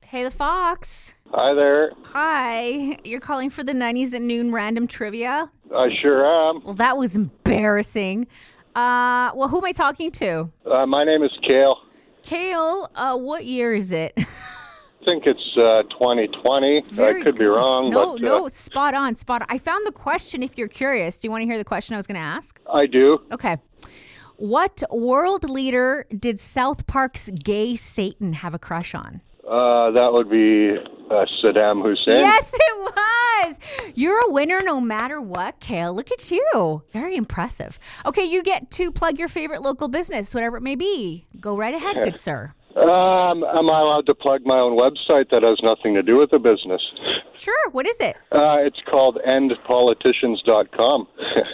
Hey, the Fox. Hi there. Hi. You're calling for the 90s at noon random trivia? I sure am. Well, that was embarrassing. Well, who am I talking to? My name is Kale. Kale, what year is it? I think it's 2020. Very I could be good. wrong, but No, spot on. I found the question if you're curious. Do you want to hear the question I was going to ask? I do. Okay. What world leader did South Park's gay Satan have a crush on? That would be Saddam Hussein. Yes, it was. You're a winner no matter what, Kale. Look at you. Very impressive. Okay, you get to plug your favorite local business, whatever it may be. Go right ahead, good sir. Am I allowed to plug my own website that has nothing to do with the business? Sure. What is it? It's called endpoliticians.com.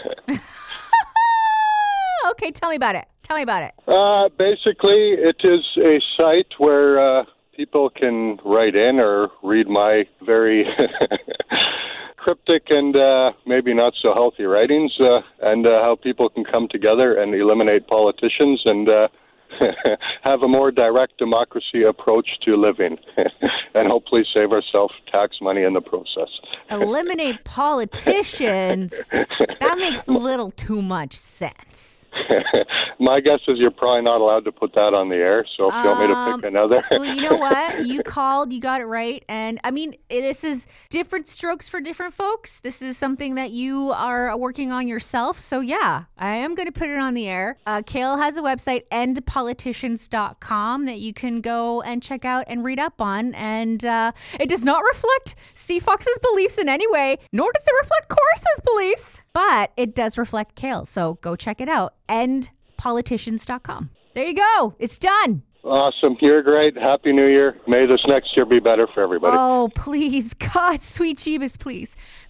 Okay, tell me about it. Basically, it is a site where people can write in or read my very cryptic and maybe not so healthy writings, and how people can come together and eliminate politicians and have a more direct democracy approach to living and hopefully save ourselves tax money in the process. Eliminate politicians. That makes a little too much sense. My guess is you're probably not allowed to put that on the air, so if you want me to pick another. Well, you know what? You called, you got it right. And I mean, this is different strokes for different folks. This is something that you are working on yourself. So yeah, I am going to put it on the air. Kale has a website, endpoliticians.com, that you can go and check out and read up on. And it does not reflect CFOX's beliefs in any way, nor does it reflect Chorus's beliefs. But it does reflect Kale, so go check it out. Endpoliticians.com. There you go. It's done. Awesome. You're great. Happy New Year. May this next year be better for everybody. Oh, please. God, sweet Jeebus, please.